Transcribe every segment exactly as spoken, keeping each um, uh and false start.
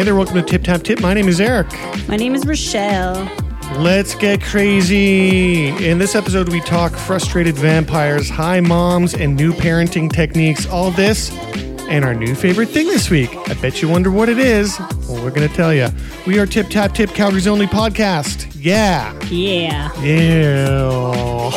Hey there, welcome to Tip Tap Tip. My name is Eric. My name is Rochelle. Let's get crazy. In this episode, we talk frustrated vampires, high moms, and new parenting techniques. All this and our new favorite thing this week. I bet you wonder what it is. Well, we're going to tell you. We are Tip Tap Tip, Calgary's only podcast. Yeah. Yeah. Yeah.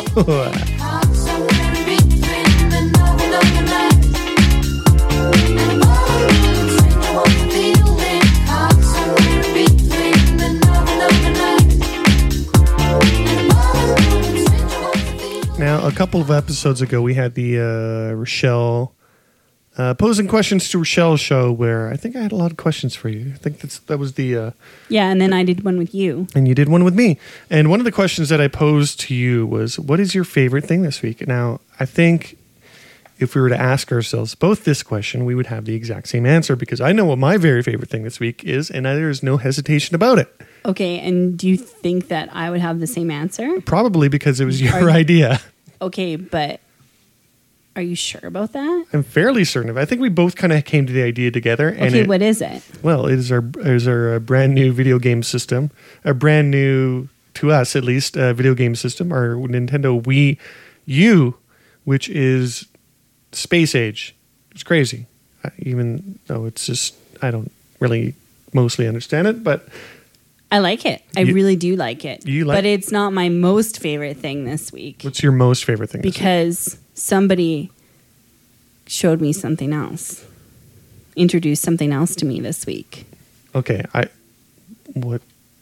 Now, a couple of episodes ago, we had the uh, Rochelle uh, posing questions to Rochelle show where I think I had a lot of questions for you. I think that's, that was the... Uh, yeah, and then I did one with you. And you did one with me. And one of the questions that I posed to you was, what is your favorite thing this week? Now, I think if we were to ask ourselves both this question, we would have the exact same answer because I know what my very favorite thing this week is, and there is no hesitation about it. Okay, and do you think that I would have the same answer? Probably because it was your you, idea. Okay, but are you sure about that? I'm fairly certain of it. I think we both kind of came to the idea together. And okay, it, what is it? Well, it is our, it is our uh, brand new video game system, a brand new, to us at least, uh, video game system, our Nintendo Wii U, which is space age. It's crazy. Uh, even though it's just, I don't really mostly understand it, but... I like it. I you, really do like it. You like but it's not my most favorite thing this week. What's your most favorite thing because this week? Somebody showed me something else. Introduced something else to me this week. Okay. I... What...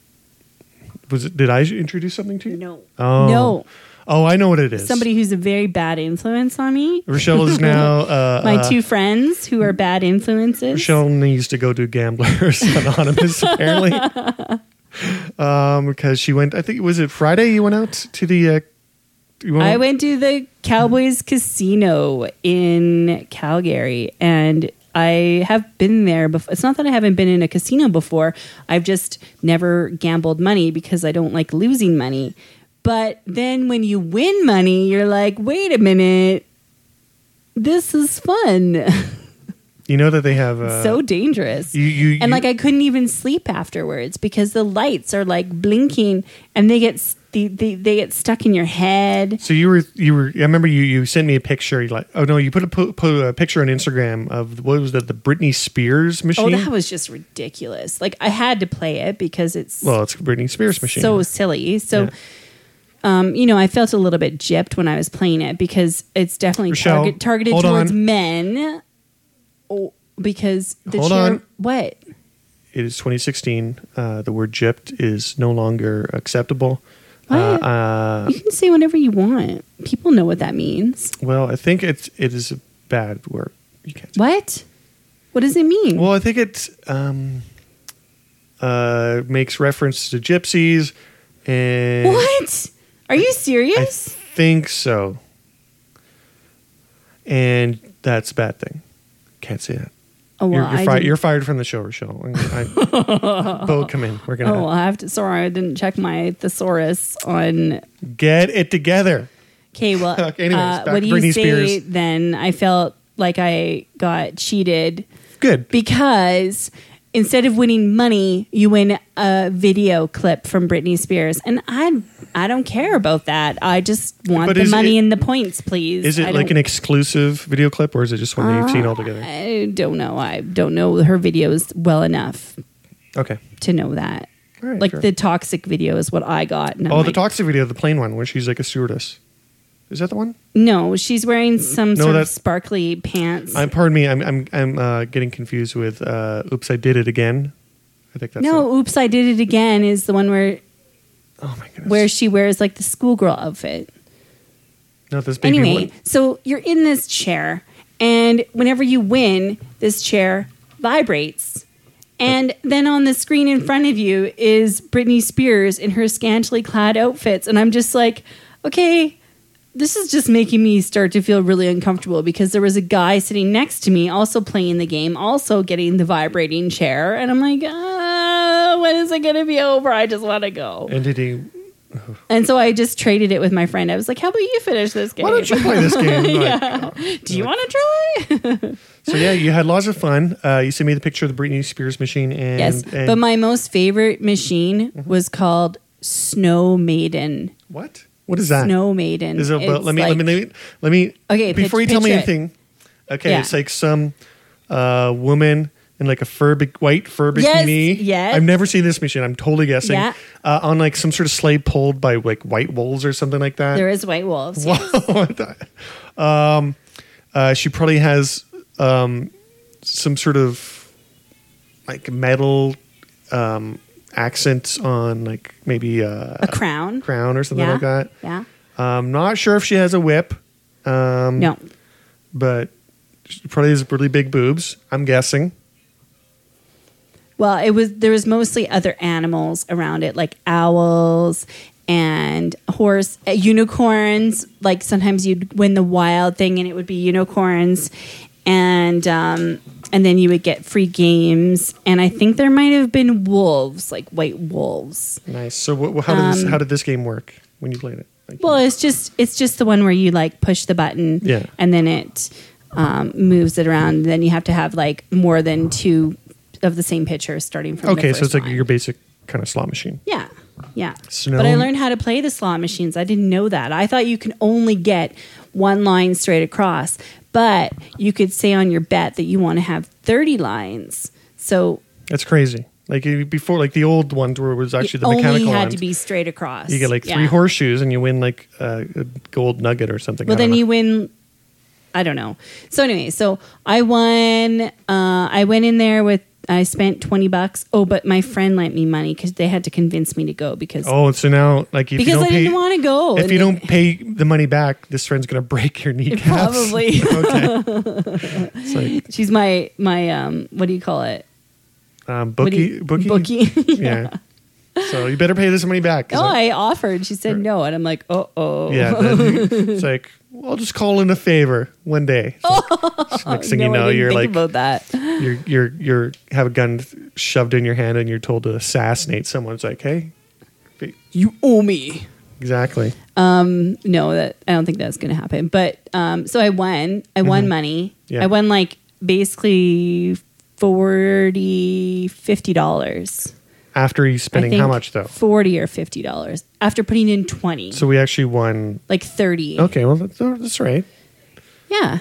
Was it? Did I introduce something to you? No. Oh. No. Oh, I know what it is. Somebody who's a very bad influence on me. Rochelle is now... Uh, My uh, two friends who are bad influences. Rochelle needs to go to Gamblers Anonymous, apparently. Um, because she went, I think, was it Friday you went out to the... Uh, you went I went to the Cowboys Casino in Calgary, and I have been there before. It's not that I haven't been in a casino before. I've just never gambled money because I don't like losing money. But then when you win money, you're like, wait a minute, this is fun. You know that they have... Uh, so dangerous. You, you, and you, like I couldn't even sleep afterwards because the lights are like blinking and they get they, they, they get stuck in your head. So you were you were I remember you, you sent me a picture. You like oh no you put a put, put a picture on Instagram of what was that the Britney Spears machine? Oh, that was just ridiculous. Like I had to play it because it's well it's a Britney Spears machine. So silly. So. Yeah. Um, you know, I felt a little bit gypped when I was playing it because it's definitely Rochelle, target, targeted hold towards on. men. Oh, because the hold chair, on. What? It is twenty sixteen. Uh, the word gypped is no longer acceptable. What? Uh, uh, You can say whatever you want. People know what that means. well, I think it's it is a bad word. You can't. What? What does it mean? Well, I think it um, uh, makes reference to gypsies and What? Are you I serious? think so. And that's a bad thing. Can't say that. Oh, well, you're, you're, I fi- didn't- you're fired from the show, Rochelle. I, Bo, come in. We're gonna Oh, I have to. Sorry, I didn't check my thesaurus on. get it together. Okay, well, Okay, anyways, uh, back what to do you Britney say Spears. then? I felt like I got cheated Good. because instead of winning money, you win a video clip from Britney Spears, and I I don't care about that. I just want But the is money it- and the points, please. Is I it like don't- an exclusive video clip, or is it just one that you've seen altogether? I don't know. I don't know her videos well enough Okay. to know that. All right, Like sure. the toxic video is what I got. And I'm Oh, the like, toxic video, the plain one, where she's like a stewardess. Is that the one? No, she's wearing some No, sort of that's- sparkly pants. I'm. Pardon me. I'm. I'm. I'm uh, getting confused with. Uh, Oops, I did it again. I think that's. no, it. Oops, I Did It Again is the one where Oh my goodness. where she wears like the schoolgirl outfit. No, this baby. Anyway, one. so you're in this chair, and whenever you win, this chair vibrates. And then on the screen in front of you is Britney Spears in her scantily clad outfits. And I'm just like, okay, this is just making me start to feel really uncomfortable because there was a guy sitting next to me also playing the game, also getting the vibrating chair. And I'm like, ah, when is it going to be over? I just want to go. And did he? And so I just traded it with my friend. I was like, how about you finish this game? Why don't you play this game? Like, yeah. Do you want to try? okay. So yeah, you had lots of fun. Uh, you sent me the picture of the Britney Spears machine, and Yes, and but my most favorite machine Mm-hmm. was called Snow Maiden. what? What is that? Snow Maiden. Is it? But It's let me, like- let me let me let me. Okay, before pitch- you tell me picture it. anything. Okay, Yeah. it's like some uh, woman in like a fur bi- white fur Yes, bikini. yes. I've never seen this machine. I'm totally guessing. Yeah. Uh, on like some sort of sleigh pulled by like white wolves or something like that. There is white wolves. Wow. What the- um, uh, she probably has um, some sort of like metal um, accents on like maybe a, A crown. crown or something Yeah. like that. Yeah. Um, not sure if she has a whip. Um, No. but she probably has really big boobs. I'm guessing. Well, it was there was mostly other animals around it, like owls and horse, uh, unicorns. Like sometimes you'd win the wild thing, and it would be unicorns, and um, and then you would get free games. And I think there might have been wolves, like white wolves. Nice. So, what, how did this, how did this game work when you played it? Like, Well, it's just it's just the one where you like push the button, Yeah. and then it um, moves it around. And then you have to have like more than two of the same pitcher starting from. okay, the so first it's like line. your basic kind of slot machine. Yeah, yeah. Snow- But I learned how to play the slot machines. I didn't know that. I thought you can only get one line straight across, but you could say on your bet that you want to have thirty lines. So That's crazy. Like uh, before, like the old ones where it was actually the it only mechanical had ones. to be straight across. You get like three Yeah. horseshoes and you win like uh, a gold nugget or something. Well, I don't then know. you win. I don't know. So anyway, so I won. Uh, I went in there with. I spent twenty bucks. Oh, but my friend lent me money because they had to convince me to go because Oh, so now like if because you don't I pay, didn't want to go. if And you they- don't pay the money back, this friend's gonna break your kneecaps. Probably. Okay. It's like She's my my um. What do you call it? um, What do bookie, you- bookie. Bookie. Yeah. So you better pay this money back. 'cause Oh, I- I offered. She said no, and I'm like, oh, oh. yeah. Then you- it's like, well, I'll just call in a favor one day. It's like, next thing no, you know, I didn't you're think like, about that. you're you're you're have a gun shoved in your hand and you're told to assassinate someone. It's like, hey, You owe me. exactly. Um, no, that I don't think that's going to happen. But um, so I won. I won money. Mm-hmm. Yeah. I won like basically forty, fifty dollars. After you I spending think how much though? Forty or fifty dollars after putting in twenty, So we actually won. like thirty. Okay, well that's, that's right. Yeah,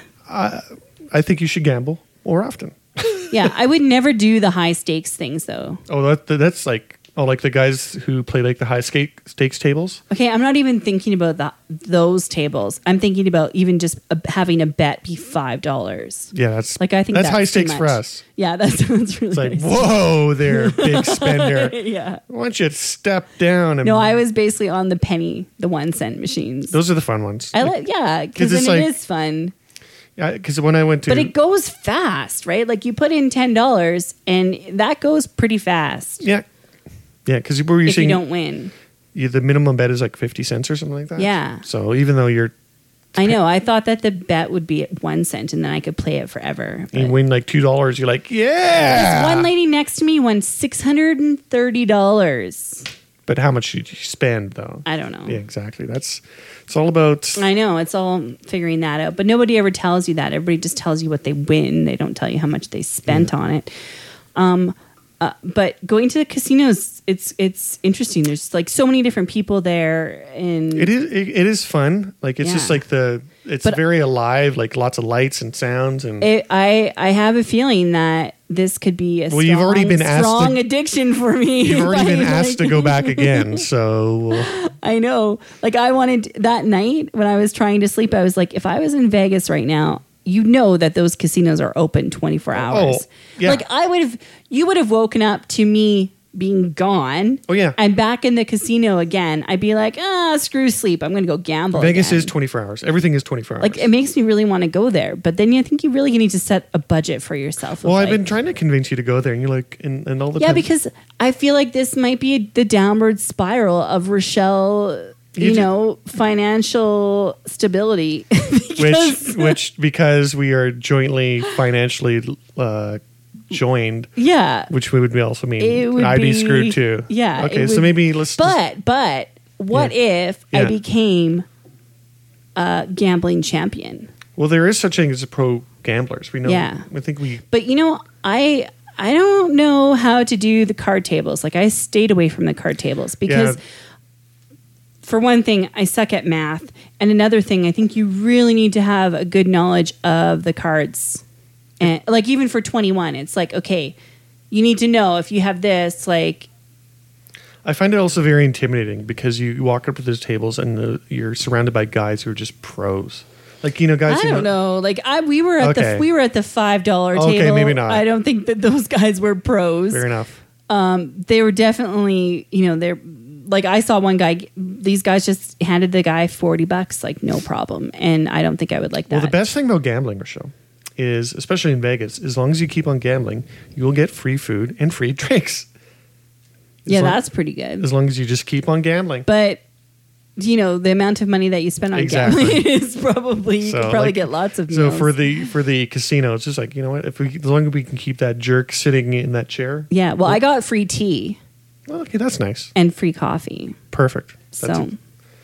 I think you should gamble more often. yeah. I would never do the high stakes things though. Oh, that, that's like oh, like the guys who play like the high stake, stakes tables. Okay, I'm not even thinking about the, those tables. I'm thinking about even just a, having a bet be five dollars. Yeah, that's Like I think that's, that's, high too stakes for much. us. Yeah, that sounds really It's like, nice. whoa, there, big spender. Yeah. Why don't you step down? And No, I was basically on the penny, the one cent machines. Those are the fun ones. I like, yeah, 'cause because then it's it like- is fun. Because when I went to, But it goes fast, right? Like you put in ten dollars, and that goes pretty fast yeah, yeah, because what were you if you saying? don't win. You, the minimum bet is like fifty cents or something like that. Yeah. So even though you're I know. I thought that the bet would be at one cent, and then I could play it forever. you but- win like two dollars, you're like, yeah. One lady next to me won six hundred and thirty dollars. But how much did you spend though? I don't know. Yeah, exactly. That's it's all about. I know it's all figuring that out, but nobody ever tells you that. Everybody just tells you what they win. They don't tell you how much they spent on it. Um, uh, but going to the casinos, it's it's interesting. There's like so many different people there, and It is it, it is fun. Like it's Yeah. just like the it's But- very alive. Like lots of lights and sounds and it, I I have a feeling that this could be a Well, strong, you've already been asked strong to- addiction for me. you've already been Like- asked to go back again. So I know. Like I wanted that night when I was trying to sleep, I was like, if I was in Vegas right now, you know that those casinos are open twenty-four hours. Oh, yeah. Like I would have, you would have woken up to me being gone. Oh, yeah. And back in the casino again. I'd be like, ah, screw sleep. I'm going to go gamble. Vegas again. is twenty-four hours. Everything is twenty-four hours. Like it makes me really want to go there. But then you think you really need to set a budget for yourself. of, well, I've like- been trying to convince you to go there, and you're like, and, and all the Yeah, time. because I feel like this might be the downward spiral of Rochelle, you, You ju- know, financial stability. which Because- which because we are jointly financially uh, joined, yeah. which would be also mean It would I'd be, be- screwed too. yeah, Okay, it so would- maybe let's. just- But but what if I Yeah. became a gambling champion? well, there is such thing as a pro gamblers. We know. Yeah. I think we. But you know, I I don't know how to do the card tables. Like I stayed away from the card tables because. Yeah. For one thing, I suck at math. And another thing, I think you really need to have a good knowledge of the cards. And like even for twenty-one, it's like, okay, you need to know if you have this, like. I find it also very intimidating because you walk up to those tables and the, you're surrounded by guys who are just pros. Like, you know, guys. I who don't know. Like I, we were at Okay. the we were at the five dollar Okay, table. maybe not. I don't think that those guys were pros. Fair enough. Um, they were definitely, you know, they're like I saw one guy. These guys just handed the guy forty bucks, like no problem, and I don't think I would like that. Well, the best thing about gambling, Rochelle, is especially in Vegas, as long as you keep on gambling, you will get free food and free drinks. As yeah, long, that's pretty good. as long as you just keep on gambling. But you know, the amount of money that you spend on Exactly. gambling is probably you So, could probably like, get lots of So meals. for the for the casino, it's just like, you know what? If we as long as we can keep that jerk sitting in that chair. yeah, well, I got free tea Well, okay, that's nice. and free coffee. Perfect. That's So it.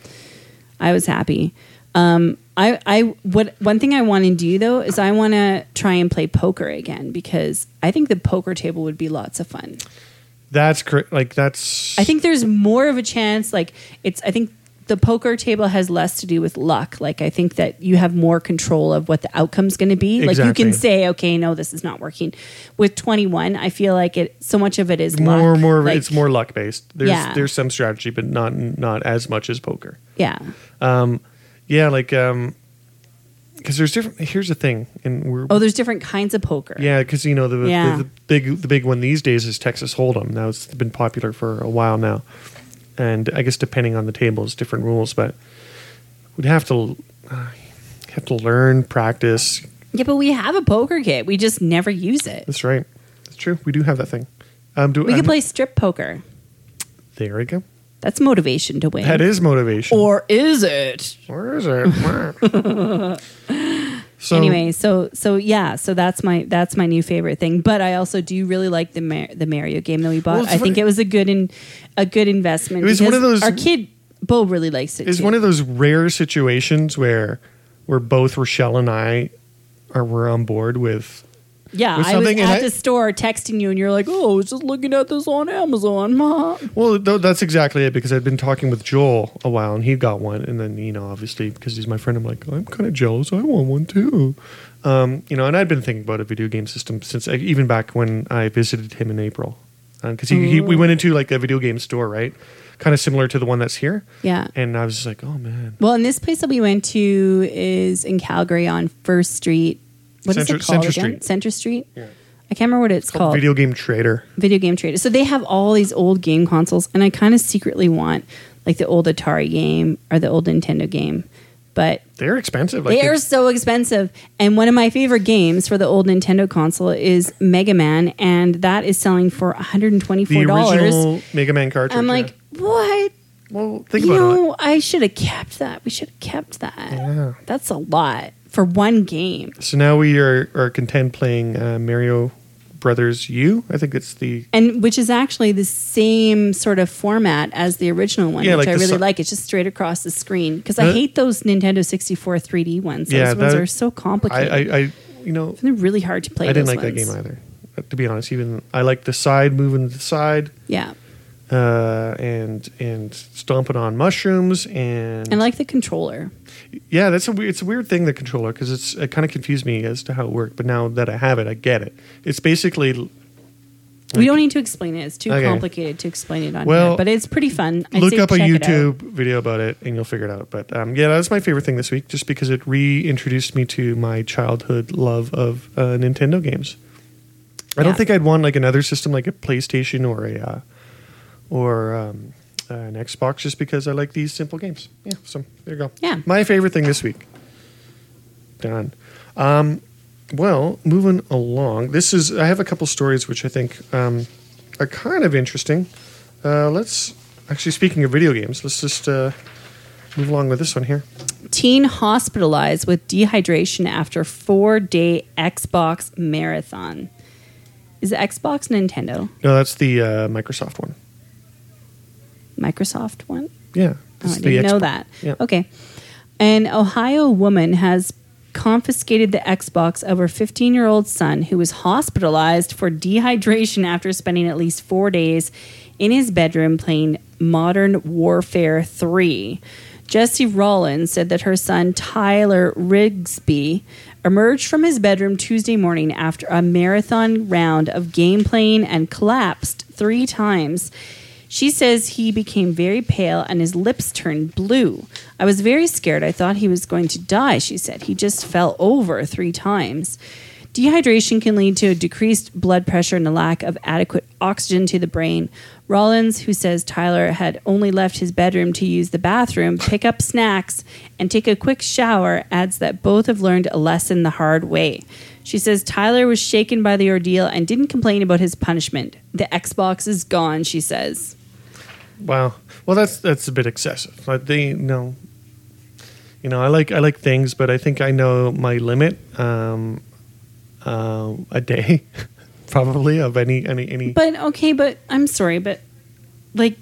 I was happy. Um, I, I, what one thing I want to do though is I want to try and play poker again because I think the poker table would be lots of fun. That's correct. Like that's. I think there's more of a chance. Like it's, I think the poker table has less to do with luck. Like I think that you have more control of what the outcome's going to be. Like you Exactly. can say, okay, no, this is not working. With twenty-one, I feel like it. So much of it is more, luck. more. of it- Like, it's more luck based. There's Yeah. there's some strategy, but not not as much as poker. Yeah. Um, yeah, like um, because there's different. Here's the thing, and we're Oh, there's different kinds of poker. yeah, because you know the, Yeah. the the big the big one these days is Texas Hold'em. Now it's been popular for a while now, and I guess depending on the tables, different rules, but we'd have to uh, have to learn, practice. Yeah, but we have a poker kit. We just never use it. That's right. That's true. We do have that thing. Um, do We I'm- could play strip poker. There we go. That's motivation to win. That is motivation. Or is it? Where is it? So Anyway, so so yeah, so that's my that's my new favorite thing. But I also do really like the Mar- the Mario game that we bought. Well, it's I think funny- it was a good in, a good investment. It was one because of those- Our kid Bo really likes it. it's too. one of those rare situations where where both Rochelle and I are were on board with. yeah. with I was something, and at I- the store texting you, and you're like, "Oh, I was just looking at this on Amazon, Ma." Well, th- that's exactly it because I'd been talking with Joel a while and he got one, and then you know obviously because he's my friend, I'm like I'm kind of jealous. I want one too. Um, you know, and I'd been thinking about a video game system since I, even back when I visited him in April, because he, he we went into like a video game store, right? Kind of similar to the one that's here. Yeah. And I was just like, oh man. Well, and this place that we went to is in Calgary on First Street. What is Centre- it called Centre again? Street. Center Street. Yeah. I can't remember what it's called. Video Game Trader. Video game trader. So they have all these old game consoles, and I kind of secretly want like the old Atari game or the old Nintendo game, but They're expensive. Like they are so expensive. And one of my favorite games for the old Nintendo console is Mega Man, and that is selling for one hundred the twenty-four dollars. original Mega Man cartridge. I'm like, yeah. what? well, think You about it. know, I should have kept that. We should have kept that. Yeah. That's a lot for one game. So now we are, are content playing uh, Mario Brothers U. I think it's the And which is actually the same sort of format as the original one, Yeah, which like I the really so- like. It's just straight across the screen because I Uh, hate those Nintendo sixty-four three D ones. Those Yeah, ones that- are so I, complicated. I, I you know They're really hard to play. I didn't those like that ones. game either. Uh, To be honest, even I like the side moving to the side Yeah, uh, and and stomping on mushrooms and and I like the controller. yeah, that's a weird. It's a weird thing, the controller, because it's it kind of confused me as to how it worked. But now that I have it, I get it. It's basically We don't need to explain it. It's too Okay. complicated to explain it on Well, here, but it's pretty fun. I'd look say up a check it out. YouTube video about it and you'll figure it out. But um, yeah, that was my favorite thing this week, just because it reintroduced me to my childhood love of uh, Nintendo games. I don't Yeah. think I'd want like another system like a PlayStation or a uh, or um, uh, an Xbox, just because I like these simple games. Yeah, so there you go. Yeah. My favorite thing this week. Done. Um, well, moving along. This is I have a couple stories which I think um, are kind of interesting. Uh, let's actually speaking of video games, let's just uh, move along with this one here. Teen hospitalized with dehydration after four-day Xbox marathon. Is it Xbox Nintendo? No, that's the uh, Microsoft one. Microsoft one? Yeah, Oh, it's I the didn't know Xbox- that. Yeah. Okay. An Ohio woman has confiscated the Xbox of her fifteen-year-old son, who was hospitalized for dehydration after spending at least four days in his bedroom playing Modern Warfare three. Jessie Rollins said that her son, Tyler Rigsby, emerged from his bedroom Tuesday morning after a marathon round of game playing and collapsed three times. She says he became very pale and his lips turned blue. I was very scared. I thought he was going to die, she said. He just fell over three times. Dehydration can lead to a decreased blood pressure and a lack of adequate oxygen to the brain. Rollins, who says Tyler had only left his bedroom to use the bathroom, pick up snacks, and take a quick shower, adds that both have learned a lesson the hard way. She says Tyler was shaken by the ordeal and didn't complain about his punishment. The Xbox is gone, she says. Wow. Well, that's that's a bit excessive. Like they, you know, you know, I like I like things, but I think I know my limit. Um, uh, a day, probably of any any any. But okay, but I'm sorry, but like,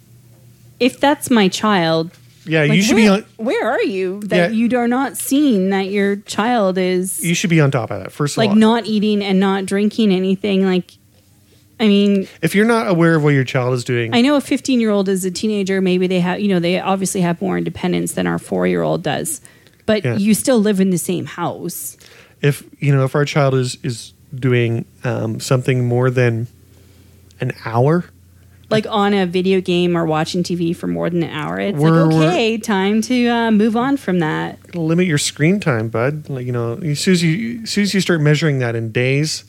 if that's my child, yeah, like, you should where, be on. Where are you that Yeah. you are not seeing that your child is You should be on top of that. First of like all, not eating and not drinking anything. Like, I mean, if you're not aware of what your child is doing, I know a fifteen year old is a teenager. Maybe they have, you know, they obviously have more independence than our four year old does. But Yeah. you still live in the same house. if you know if our child is is doing um, something more than an hour, Like on a video game or watching T V for more than an hour, it's We're- like, okay, time to uh, move on from that. limit your screen time, bud. Like, you know, as soon as you as soon as you start measuring that in days,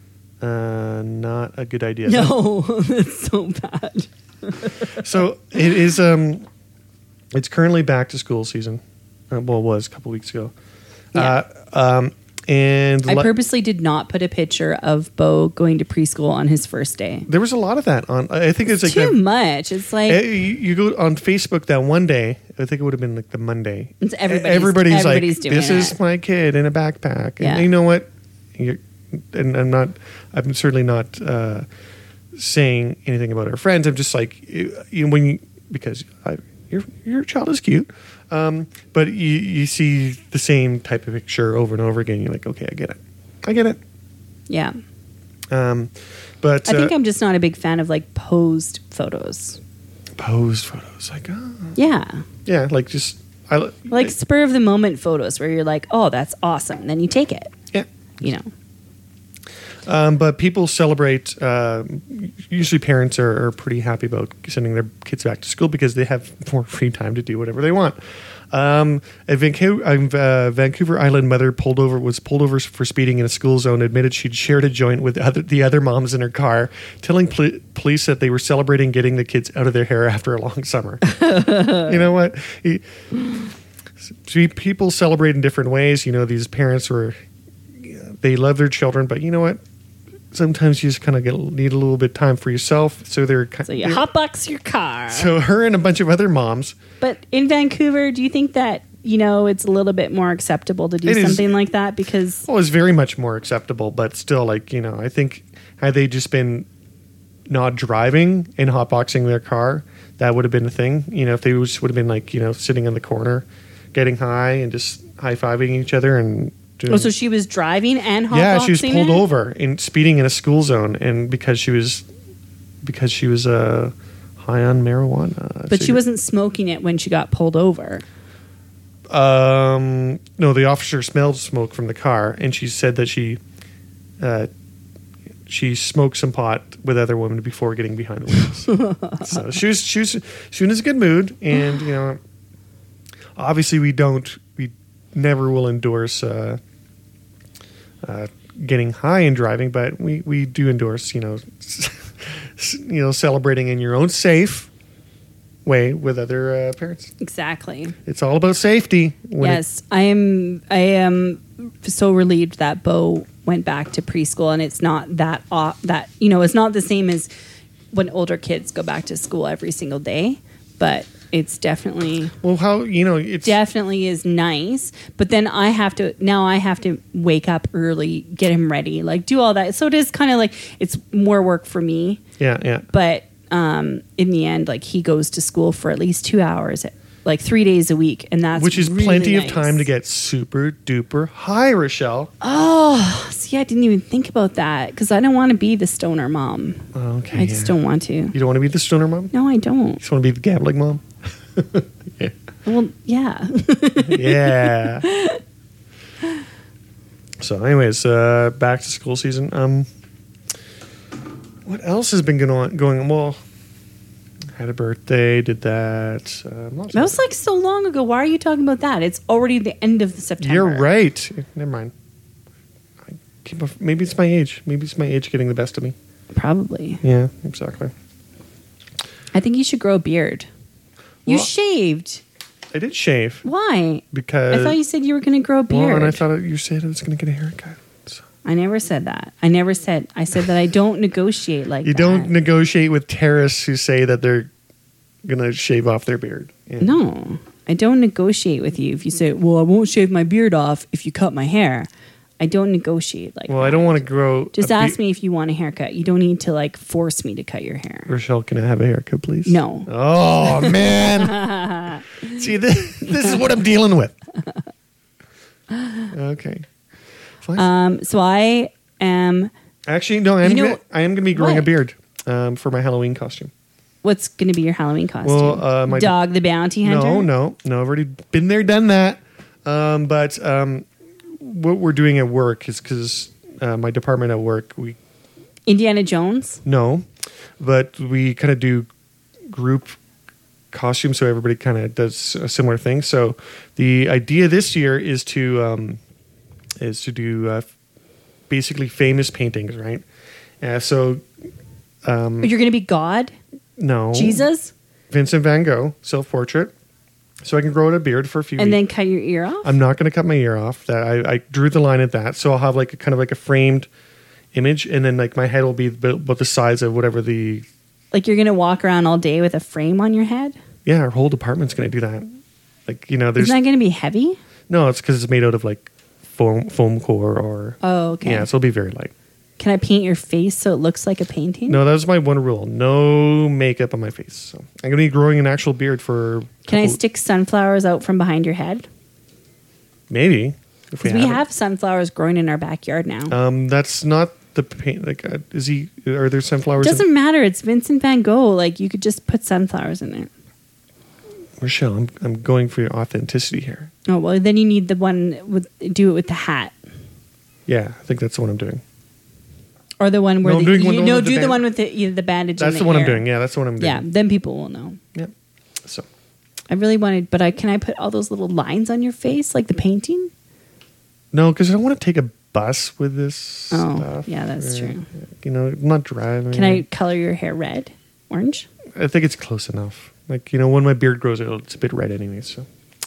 uh, not a good idea. No, that's so bad. So it is. Um, it's currently back to school season. Uh, well, it was a couple weeks ago. Yeah. Uh, um, and I le- purposely did not put a picture of Bo going to preschool on his first day. there was a lot of that on. I think it's, It's like too that- much. It's like eh, you, you go on Facebook that one day. I think it would have been like the Monday. It's everybody's- everybody's, everybody's like, doing "This is it." my kid in a backpack." And Yeah. you know what? You're, and I'm not. I'm certainly not uh, saying anything about our friends. I'm just like you, you when you because I, your your child is cute, um, but you you see the same type of picture over and over again. You're like, okay, I get it, I get it. yeah. Um, but I think uh, I'm just not a big fan of like posed photos. posed photos, like oh, Yeah. yeah, like just I li- Like spur of the moment photos where you're like, oh, that's awesome. Then you take it, yeah. you know. Um, but people celebrate. Uh, usually, parents are, are pretty happy about sending their kids back to school because they have more free time to do whatever they want. Um, a Vancouver, uh, Vancouver Island mother pulled over was pulled over for speeding in a school zone. Admitted she'd shared a joint with other, the other moms in her car, telling pol- police that they were celebrating getting the kids out of their hair after a long summer. You know what? He- See, people celebrate in different ways. You know, these parents were they love their children, but you know what? Sometimes you just kind of get, need a little bit of time for yourself. So they're kind So you hotbox your car. So her and a bunch of other moms. But in Vancouver, do you think that, you know, it's a little bit more acceptable to do It is- something like that? Because Well, it's very much more acceptable, but still, like, you know, I think had they just been not driving and hotboxing their car, that would have been a thing. You know, if they just would have been like, you know, sitting in the corner, getting high and just high fiving each other and doing. oh, so she was driving and hotboxing Yeah, she was pulled it? over and speeding in a school zone, and because she was because she was uh, high on marijuana. But she cigarette- wasn't smoking it when she got pulled over. Um, no, the officer smelled smoke from the car, and she said that she uh, she smoked some pot with other women before getting behind the wheels. So she was she was she was in a good mood, and you know, obviously we don't we never will endorse uh, uh, getting high and driving, but we, we do endorse you know you know celebrating in your own safe way with other uh, parents. Exactly. It's all about safety. when it- Yes, I am. I am so relieved that Bo went back to preschool, and it's not that off, that you know, it's not the same as when older kids go back to school every single day, but it's definitely well, how you know it's definitely is nice. But then I have to now I have to wake up early, get him ready, like do all that. So it is kind of like it's more work for me. yeah yeah. But um, in the end, like he goes to school for at least two hours, like like three days a week, and that's Which is really plenty nice. of time to get super duper high, Rochelle. Oh, see, I didn't even think about that because I don't want to be the stoner mom. Okay. I just yeah. don't want to. You don't want to be the stoner mom? No, I don't. You just want to be the gambling mom? yeah. Well, yeah. yeah. So, anyways, uh, back to school season. Um, what else has been going on? Going on? Well, had a birthday, did that. Uh, I'm not That was like so long ago. Why are you talking about that? It's already the end of September. You're right. Never mind. I keep a, maybe it's my age. Maybe it's my age getting the best of me. Probably. Yeah, exactly. I think you should grow a beard. You Well, shaved. I did shave Why? because I thought you said you were going to grow a beard. Well, and I thought you said I was going to get a haircut. So. I never said that. I never said. I said that I don't negotiate like You that. don't negotiate with terrorists who say that they're going to shave off their beard. Yeah. No, I don't negotiate with you. If you say, "Well, I won't shave my beard off if you cut my hair," I don't negotiate like. Well, that. I don't want to grow. Just a ask be- me if you want a haircut. You don't need to like force me to cut your hair. Rochelle, can I have a haircut, please? No. Oh man. See, this, this is what I'm dealing with. Okay. Fine. Um. So I am. Actually, no. I am you know- gonna, I am going to be growing What? a beard um, for my Halloween costume. What's going to be your Halloween costume? Well, uh, my- Dog the Bounty Hunter. No, no, no. I've already been there, done that. Um, but um, what we're doing at work is because uh, my department at work, we Indiana Jones. no, but we kind of do group costumes, so everybody kind of does a similar thing. So the idea this year is to um, is to do uh, basically famous paintings, right? Uh, so um, You're going to be God. no, Jesus. Vincent Van Gogh self portrait. So I can grow out a beard for a few And weeks. then cut your ear off. I'm not going to cut my ear off. That I, I drew the line at that. So I'll have like a kind of like a framed image, and then like my head will be about the size of whatever the Like you're going to walk around all day with a frame on your head. yeah. Our whole department's going to do that. Like you know, there's Isn't that going to be heavy? no. It's because it's made out of like foam foam core or Oh, okay. yeah. So it'll be very light. Can I paint your face so it looks like a painting? No, that was my one rule: no makeup on my face. So I'm going to be growing an actual beard for. a Can I couple- stick sunflowers out from behind your head? Maybe if Because we, we have, it. have sunflowers growing in our backyard now. Um, that's not the paint. Like, uh, is he? Are there sunflowers? in- Doesn't matter. It's Vincent Van Gogh. Like you could just put sunflowers in it. Rochelle, I'm I'm going for your authenticity here. Oh well, then you need the one with do it with the hat, Yeah, I think that's the one I'm doing. or the one where No, I'm the, doing one- you the one know with the do the band- one with the you know, the bandage. That's in the one I'm ear. doing. Yeah, that's the one I'm doing. Yeah, then people will know. Yep. So I really wanted, but I can I put all those little lines on your face like the painting? no, because I don't want to take a bus with this Oh, stuff. yeah, that's Uh, true. You know, I'm not driving. Can I color your hair red, orange? I think it's close enough. Like you know, when my beard grows out, it's a bit red anyway. So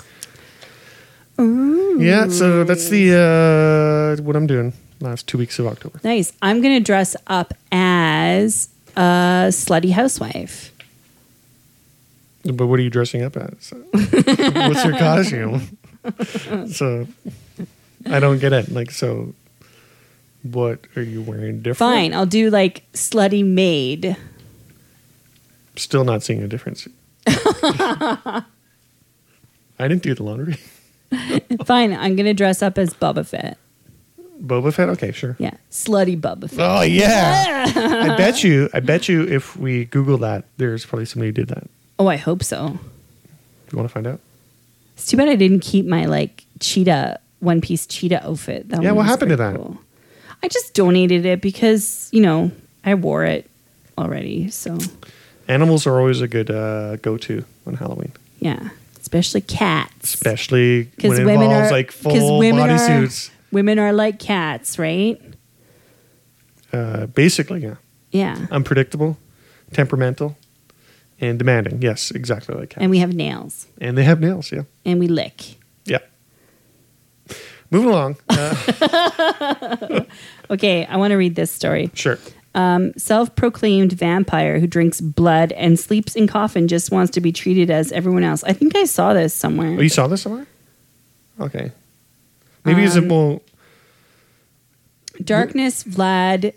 Ooh. yeah, so that's the uh, what I'm doing last two weeks of October. Nice. I'm going to dress up as a slutty housewife. But what are you dressing up as? So, what's your costume? So I don't get it. Like, so what are you wearing different? Fine. I'll do like slutty maid. Still not seeing a difference. I didn't do the laundry. Fine. I'm going to dress up as Boba Fett. Boba Fett? Okay, sure. Yeah. Slutty Boba Fett. Oh yeah. I bet you I bet you if we Google that, there's probably somebody who did that. Oh, I hope so. You want to find out? It's too bad I didn't keep my like cheetah, one piece cheetah outfit. That Yeah, one what was happened to pretty that? cool. I just donated it because, you know, I wore it already. So, Animals are always a good uh, go-to on Halloween, yeah. Especially cats. especially when Because it women involves are like 'cause full women are- bodysuits. Women are like cats, right? Uh, basically, yeah. Yeah. Unpredictable, temperamental, and demanding. Yes, exactly like cats. And we have nails. and they have nails. Yeah, And we lick. yeah. Moving along. Uh, Okay, I want to read this story. sure. Um, self-proclaimed vampire who drinks blood and sleeps in coffin just wants to be treated as everyone else. I think I saw this somewhere. Oh, you saw this somewhere? Okay. Maybe it's a Um, well. Darkness Vlad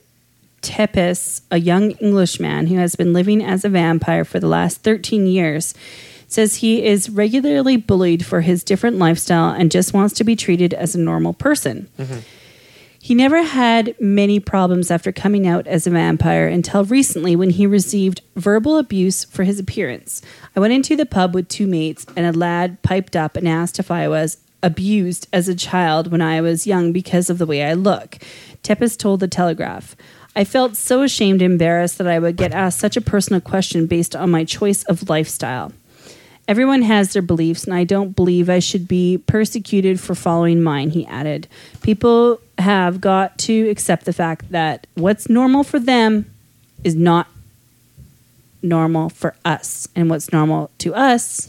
Tepes, a young Englishman who has been living as a vampire for the last thirteen years, Says he is regularly bullied for his different lifestyle and just wants to be treated as a normal person. Mm-hmm. He never had many problems after coming out as a vampire until recently when he received verbal abuse for his appearance. I went into the pub with two mates and a lad piped up and asked if I was abused as a child when I was young because of the way I look. Tepes told the Telegraph. I felt so ashamed and embarrassed that I would get asked such a personal question based on my choice of lifestyle. Everyone has their beliefs, and I don't believe I should be persecuted for following mine, he added. People have got to accept the fact that what's normal for them is not normal for us, and what's normal to us.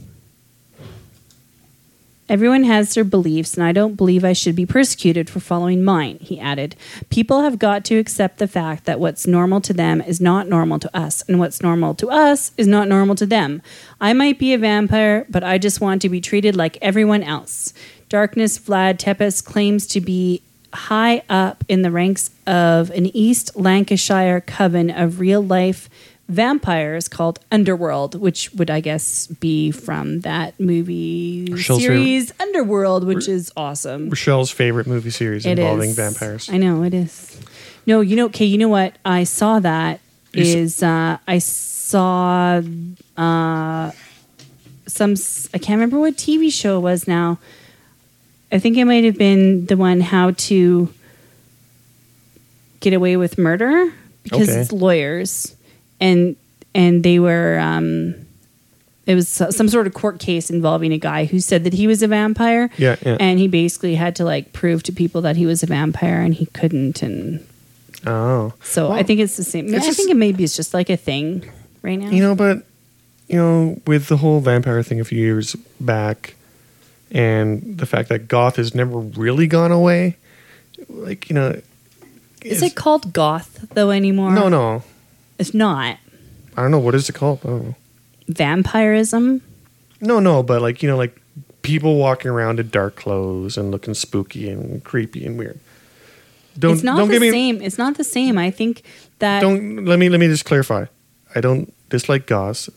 Everyone has their beliefs, and I don't believe I should be persecuted for following mine, he added. People have got to accept the fact that what's normal to them is not normal to us, and what's normal to us is not normal to them. I might be a vampire, but I just want to be treated like everyone else. Darkness Vlad Tepes claims to be high up in the ranks of an East Lancashire coven of real-life vampires called Underworld, which would, I guess, be from that movie Rochelle's series Underworld, which is awesome. Rochelle's favorite movie series It involving is. vampires. I know, it is. No, you know, okay, you know what? I saw that You s- is, uh, I saw uh, some, s- I can't remember what T V show it was now. I think it might have been the one How to Get Away with Murder, because Okay. it's lawyers. And and they were, um, it was some sort of court case involving a guy who said that he was a vampire. Yeah, yeah. And he basically had to like prove to people that he was a vampire, and he couldn't. And Oh. so Well, I think it's the same. it's I just- think it maybe it's just like a thing right now. You know, but, you know, with the whole vampire thing a few years back and the fact that goth has never really gone away, like, you know. Is it called goth though anymore? No, no. It's not. I don't know. What is it called? I don't know. Vampirism? No, no, but like, you know, like people walking around in dark clothes and looking spooky and creepy and weird. Don't, it's not don't the give me, same. It's not the same. I think that Don't let me let me just clarify. I don't dislike goths.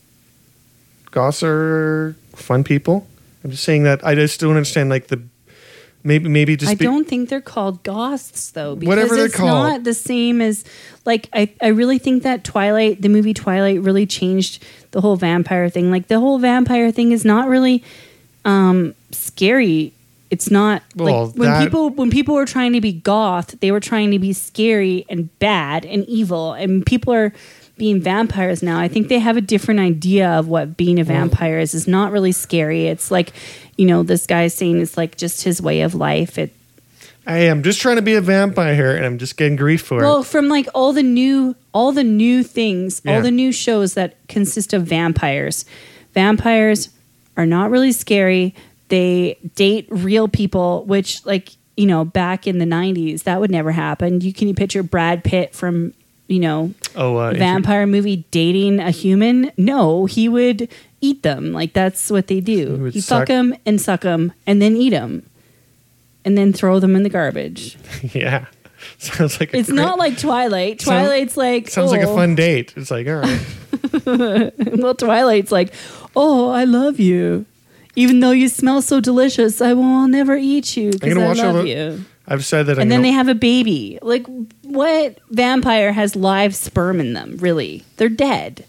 Goths are fun people. I'm just saying that I just don't understand like the maybe maybe just I be- don't think they're called goths though, because Whatever they're it's called. not the same as like I, I really think that Twilight, the movie Twilight, really changed the whole vampire thing. Like the whole vampire thing is not really um, scary. It's not Well, like when that- people when people were trying to be goth, they were trying to be scary and bad and evil, and people are being vampires now. I think they have a different idea of what being a vampire is. It's not really scary. It's like, you know, this guy's saying it's like just his way of life. It I am just trying to be a vampire here and I'm just getting grief for well, it. from like all the new all the new things, Yeah. all the new shows that consist of vampires. Vampires are not really scary. They date real people, which like, you know, back in the nineties, that would never happen. You can you picture Brad Pitt from, you know, Oh, uh, vampire movie dating a human? No, he would eat them. Like that's what they do. He would He suck- fuck them and suck them and then eat them and then throw them in the garbage. yeah. Sounds like a It's great- not like Twilight. Sound- Twilight's like sounds like a oh. fun date. It's like, all right. Well, Twilight's like, oh, I love you. Even though you smell so delicious, I will never eat you because gonna I watch all love the- you. I've said that I'm And then gonna- they have a baby. Like, what vampire has live sperm in them? Really, they're dead.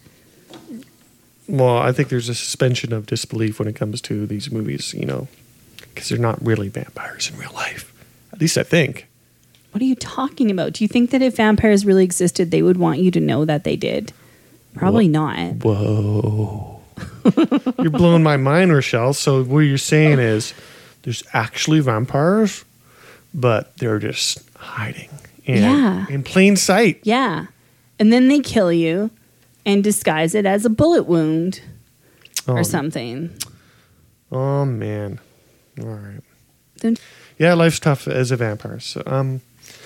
Well, I think there's a suspension of disbelief when it comes to these movies, you know, because they're not really vampires in real life. At least I think. What are you talking about? Do you think that if vampires really existed, they would want you to know that they did? Probably not. Whoa. You're blowing my mind, Rochelle. So what you're saying is there's actually vampires, but they're just hiding in, Yeah. in plain sight. Yeah. And then they kill you and disguise it as a bullet wound Oh, or something. Oh, man. All right. Then Yeah, life's tough as a vampire. So, um,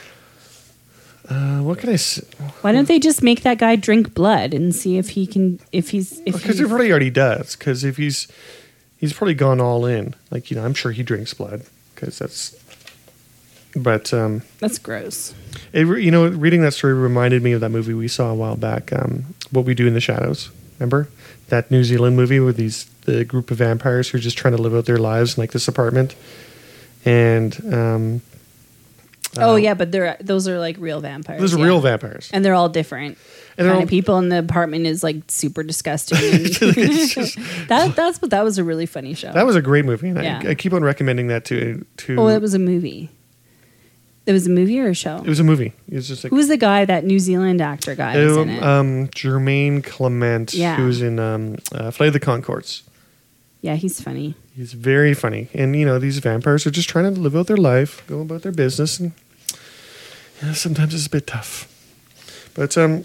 uh, what can I say? why don't they just make that guy drink blood and see if he can, if he's, if Because he's, he probably already does. Because if he's, he's probably gone all in. Like, you know, I'm sure he drinks blood. Because that's, but, um, that's gross. It, re- you know, reading that story reminded me of that movie we saw a while back, um, What We Do in the Shadows. Remember? That New Zealand movie with these the group of vampires who are just trying to live out their lives in like this apartment. And um, Oh uh, yeah, but they're those are like real vampires. those are yeah. real vampires. and they're all different. And they're kind all- of people in the apartment is like super disgusting. It's just- that that's what that was a really funny show. that was a great movie, and Yeah. I, I keep on recommending that to to. oh, it was a movie. It was a movie or a show. It was a movie. It was just like Who was the guy? That New Zealand actor guy was in um, it. um, Jermaine Clement, Yeah. who's in um, uh, Flight of the Conchords. yeah, he's funny. He's very funny, and you know these vampires are just trying to live out their life, go about their business, and you know, sometimes it's a bit tough. But um,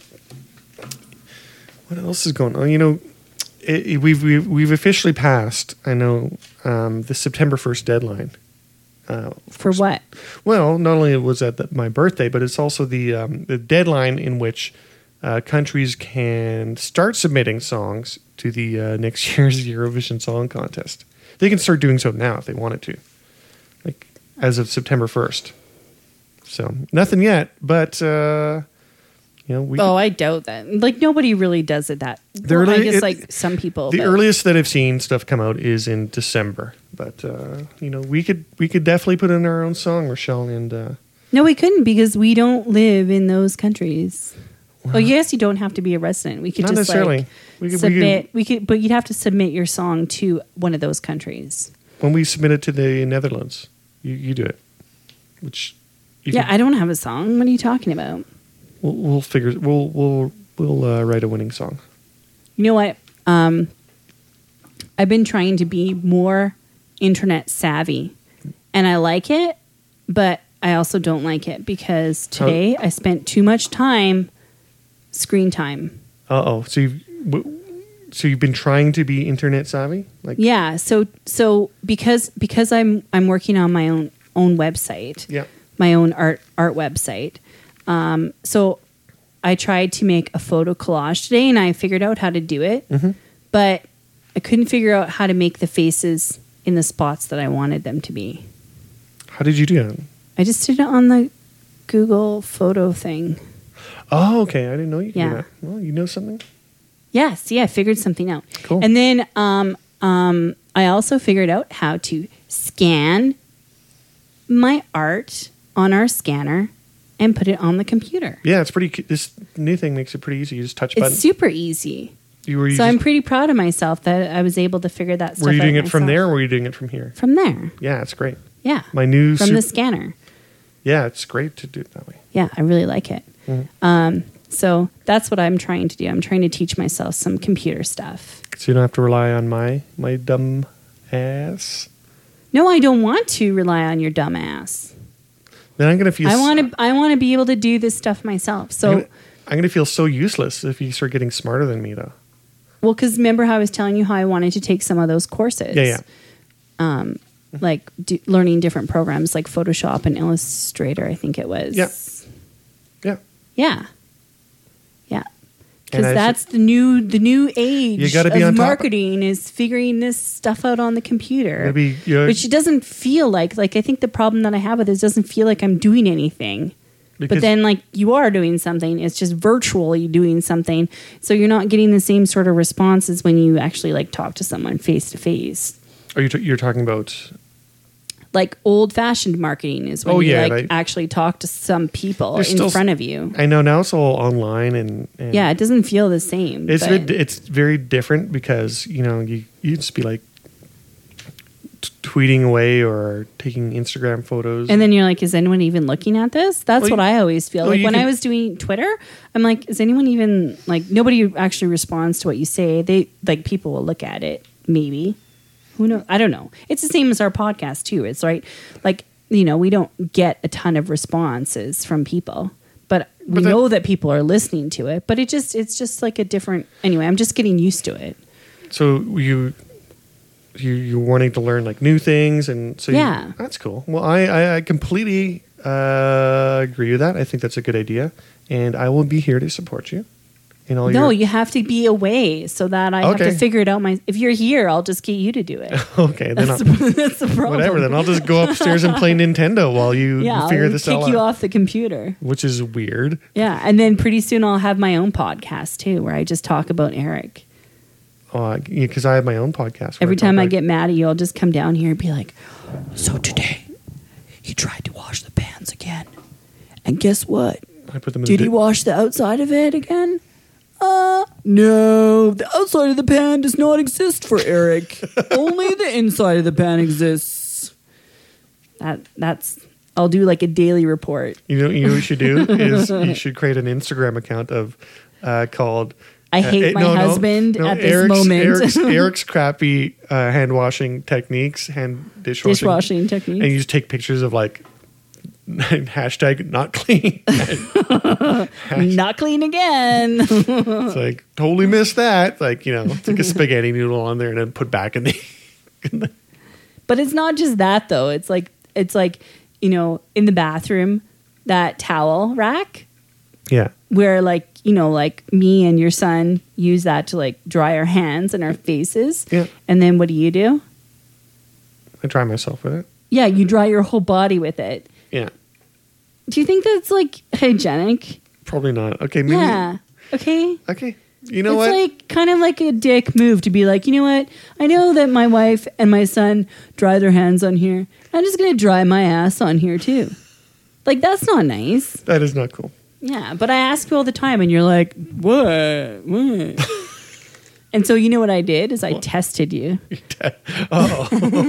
what else is going on? You know, it, it, we've, we've we've officially passed. I know um, the September first deadline. Uh, For what? Well, not only was that the, my birthday, but it's also the um, the deadline in which uh, countries can start submitting songs to the uh, next year's Eurovision Song Contest. They can start doing so now if they wanted to, like as of September first. So nothing yet, but uh, you know, we Oh, I doubt that. Like nobody really does it that. The Well, I early- guess it- like some people. the but- earliest that I've seen stuff come out is in December. But uh, you know, we could we could definitely put in our own song, Rochelle, and uh, No, we couldn't because we don't live in those countries. Oh, yes, you don't have to be a resident. We could not just necessarily. like we could, we submit. could, We could, but you'd have to submit your song to one of those countries. when we submit it to the Netherlands, you, you do it. Which you Yeah, can- I don't have a song. What are you talking about? we'll, we'll figure. We'll we'll we'll uh, write a winning song. You know what? Um, I've been trying to be more internet savvy, and I like it, but I also don't like it because today I spent too much time, screen time. Uh oh. So you've w- so you've been trying to be internet savvy, like Yeah, so so because because I'm I'm working on my own own website, yeah. my own art art website. Um, so I tried to make a photo collage today, and I figured out how to do it, Mhm. but I couldn't figure out how to make the faces in the spots that I wanted them to be. How did you do that? I just did it on the Google photo thing. Oh, okay. I didn't know you could Yeah. do that. Well, you know something. Yeah, see, I figured something out. Cool. And then um, um, I also figured out how to scan my art on our scanner and put it on the computer. Yeah, it's pretty. cu- This new thing makes it pretty easy. You just touch a button. It's super easy. You were you So I'm just- pretty proud of myself that I was able to figure that stuff out. were you doing it from myself. there, or were you doing it from here? From there. Yeah, it's great. Yeah. My new From sup- the scanner. yeah, it's great to do it that way. Yeah, I really like it. Mhm. Um, so that's what I'm trying to do. I'm trying to teach myself some computer stuff. So you don't have to rely on my my dumb ass. No, I don't want to rely on your dumb ass. Then I'm gonna feel. I s- want to. I want to be able to do this stuff myself. I'm So, gonna, I'm gonna feel so useless if you start getting smarter than me, though. well, because remember how I was telling you how I wanted to take some of those courses. Yeah, yeah. Um, like do, learning different programs like Photoshop and Illustrator. I think it was. Yeah. Yeah. Yeah. Yeah. And Because I- that's the new the new age You gotta be of on top of- marketing is figuring this stuff out on the computer. Maybe you're, Which it doesn't feel like. Like I think the problem that I have with it is it doesn't feel like I'm doing anything. because But then like you are doing something. It's just virtually doing something. So you're not getting the same sort of responses when you actually like talk to someone face to face. are you t- you're talking about? Like old fashioned marketing is when Oh, you yeah, like like- actually talk to some people There's in still s- front of you. I know now it's all online and, and Yeah, it doesn't feel the same. it's but- very, it's very different because you know you you just be like t- tweeting away or taking Instagram photos. And then you're like, is anyone even looking at this? That's Well, what you- I always feel. well, like you when I can- was doing Twitter, I'm like, is anyone even like nobody actually responds to what you say? They like people will look at it, maybe. Who knows? I don't know. It's the same as our podcast too. It's right, like you know, we don't get a ton of responses from people, but we But that- know that people are listening to it. But it just it's just like a different. Anyway, I'm just getting used to it. so you you you're wanting to learn like new things, and so you- Yeah. that's cool. Well, I I, I completely uh, agree with that. I think that's a good idea, and I will be here to support you. In all No, your, you have to be away so that I have Okay. to figure it out. My if you're here, I'll just get you to do it. okay, then That's I'll, the, that's the problem. whatever. Then I'll just go upstairs and play Nintendo while you yeah, figure I'll this kick all you out. off the computer. Which is weird. Yeah, and then pretty soon I'll have my own podcast too, where I just talk about Eric. Oh, because I have my own podcast. Every where time talk I like- get mad at you, I'll just come down here and be like, so today, he tried to wash the pans again. And guess what? I put them in Did the he wash the outside of it again? Uh, no. The outside of the pan does not exist for Eric. Only the inside of the pan exists. That That's... I'll do like a daily report. You know, you know what you should do is you should create an Instagram account of uh, called. I hate uh, my husband at this Eric's, moment. Eric's, Eric's crappy uh, hand washing techniques, hand dishwashing, Dishwashing techniques. and you just take pictures of like hashtag not clean. Hashtag- Not clean again. It's like totally missed that. Like you know, it's like a spaghetti noodle on there and then put back in the. in the But it's not just that though. It's like it's like, you know, in the bathroom, that towel rack yeah. where like, you know, like me and your son use that to like dry our hands and our faces. Yeah. And then what do you do? I dry myself with it. Yeah, you dry your whole body with it. Yeah. Do you think that's like hygienic? Probably not. Okay. Maybe. Yeah. Okay. Okay. You know it's what? like kind of like a dick move to be like, you know what? I know that my wife and my son dry their hands on here. I'm just going to dry my ass on here too. Like, that's not nice. That is not cool. Yeah, but I ask you all the time and you're like, what? What? And so you know what I did is I What? tested you. Oh.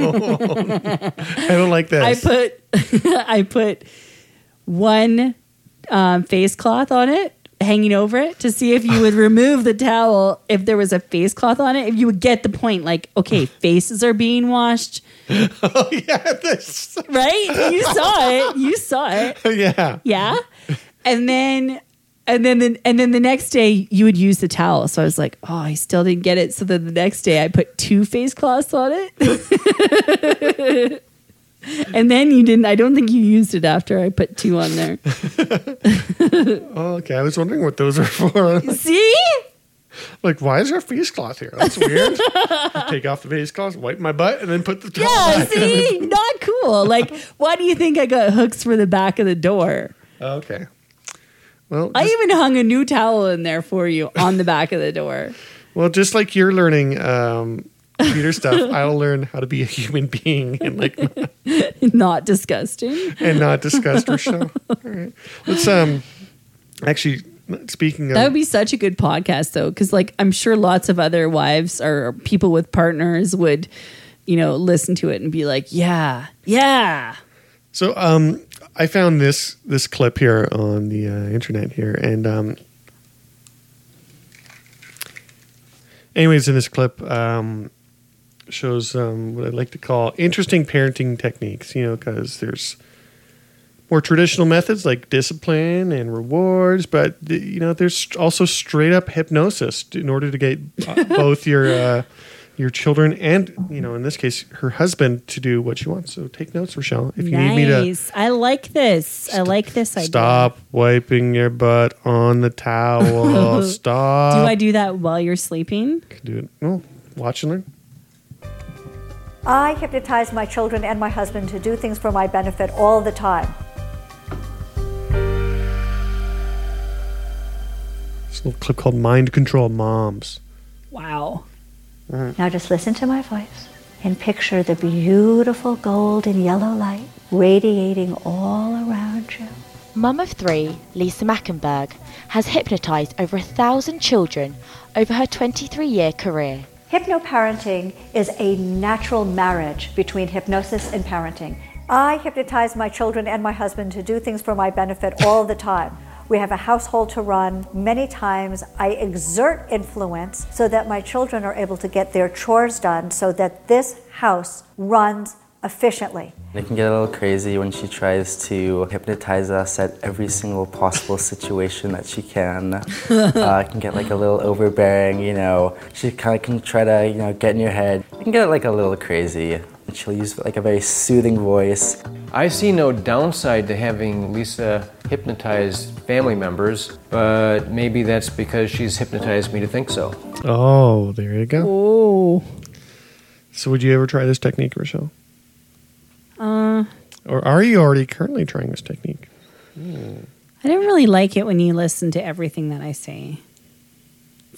I don't like this. I put I put one um, face cloth on it, hanging over it, to see if you would remove the towel if there was a face cloth on it. If you would get the point, like, okay, faces are being washed, Oh yeah, this. right? You saw it. You saw it. Yeah. Yeah. And then and then the, and then the next day you would use the towel. So I was like, oh, I still didn't get it. So then the next day I put two face cloths on it. And then you didn't. I don't think you used it after I put two on there. Oh, okay. I was wondering what those are for. See? Like, why is there a face cloth here? That's weird. Take off the face cloth, wipe my butt, and then put the towel Yeah, back. see? Not cool. Like, why do you think I got hooks for the back of the door? Okay. Well, I just, even hung a new towel in there for you on the back of the door. well, just like you're learning um, computer stuff, I'll learn how to be a human being and like Not disgusting. and not discuss Rochelle. All right. Let's um actually speaking of That would be such a good podcast, though, because like I'm sure lots of other wives or people with partners would, you know, listen to it and be like, "Yeah, yeah." So um, I found this this clip here on the uh, internet here, and um, anyways, in this clip um, shows um, what I like to call interesting parenting techniques. You know, because there's more traditional methods like discipline and rewards, but the, you know, there's also straight up hypnosis in order to get uh, both your uh, your children and, you know, in this case, her husband to do what she wants. So take notes, Rochelle. If you nice. need me to I like this. I like this idea. stop wiping your butt on the towel. Stop. Do I do that while you're sleeping? do it? No, watch and learn. I hypnotize my children and my husband to do things for my benefit all the time. This little clip called "Mind Control Moms." Wow. Now just listen to my voice and picture the beautiful gold and yellow light radiating all around you. Mum of three, Lisa Mackenberg, has hypnotised over a thousand children over her twenty-three-year career. Hypnoparenting is a natural marriage between hypnosis and parenting. I hypnotize my children and my husband to do things for my benefit all the time. We have a household to run. Many times I exert influence so that my children are able to get their chores done so that this house runs efficiently. It can get a little crazy when she tries to hypnotize us at every single possible situation that she can. Uh, it can get like a little overbearing, you know. She kind of can try to, you know, get in your head. It can get like a little crazy. And she'll use like a very soothing voice. I see no downside to having Lisa hypnotize family members, but maybe that's because she's hypnotized me to think so. Oh, there you go. Oh. So, would you ever try this technique, Rochelle? Uh, Or are you already currently trying this technique? I don't really like it when you listen to everything that I say.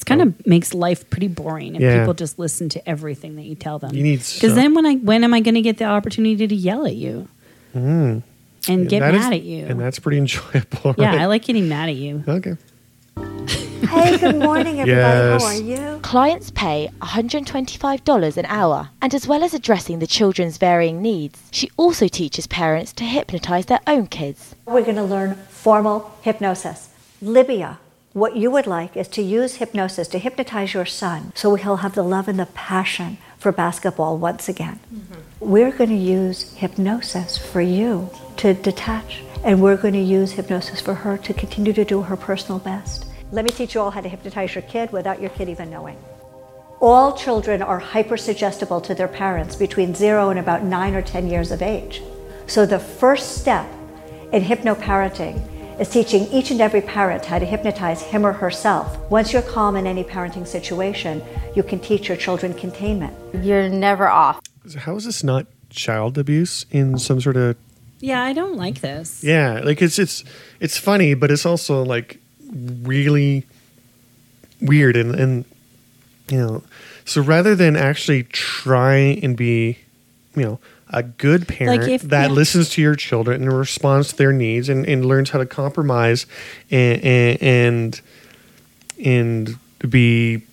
It kind of makes life pretty boring if Yeah. people just listen to everything that you tell them. You need Because some- then when I when am I going to get the opportunity to yell at you and get That mad is- at you? And that's pretty enjoyable. yeah, right? I like getting mad at you. Okay. Hey, good morning, everybody. Yes. How are you? Clients pay one hundred twenty-five dollars an hour, and as well as addressing the children's varying needs, she also teaches parents to hypnotize their own kids. We're going to learn formal hypnosis. Libya, what you would like is to use hypnosis to hypnotize your son so he'll have the love and the passion for basketball once again. Mm-hmm. We're going to use hypnosis for you to detach, and we're going to use hypnosis for her to continue to do her personal best. Let me teach you all how to hypnotize your kid without your kid even knowing. All children are hypersuggestible to their parents between zero and about nine or ten years of age. So the first step in hypnoparenting is teaching each and every parent how to hypnotize him or herself. Once you're calm in any parenting situation, you can teach your children containment. You're never off. How is this not child abuse in some sort of? Yeah, I don't like this. Yeah, like it's it's it's funny, but it's also like really weird and and you know. So rather than actually try and be, you know, a good parent Like if- that yeah. listens to your children and responds to their needs and, and learns how to compromise and and and be